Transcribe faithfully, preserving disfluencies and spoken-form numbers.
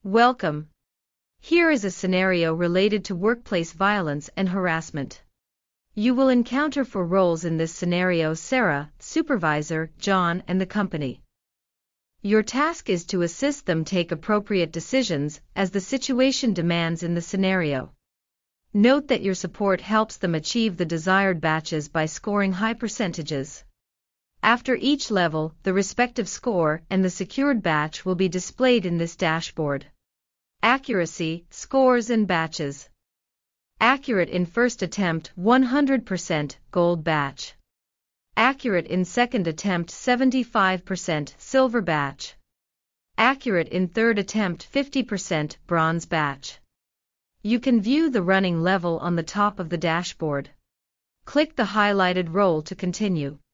Welcome. Here is a scenario related to workplace violence and harassment. You will encounter four roles in this scenario: Sarah, supervisor, John, and the company. Your task is to assist them take appropriate decisions as the situation demands in the scenario. Note that your support helps them achieve the desired batches by scoring high percentages. After each level, the respective score and the secured batch will be displayed in this dashboard. Accuracy, scores and batches. Accurate in first attempt one hundred percent, gold batch. Accurate in second attempt seventy-five percent, silver batch. Accurate in third attempt fifty percent, bronze batch. You can view the running level on the top of the dashboard. Click the highlighted role to continue.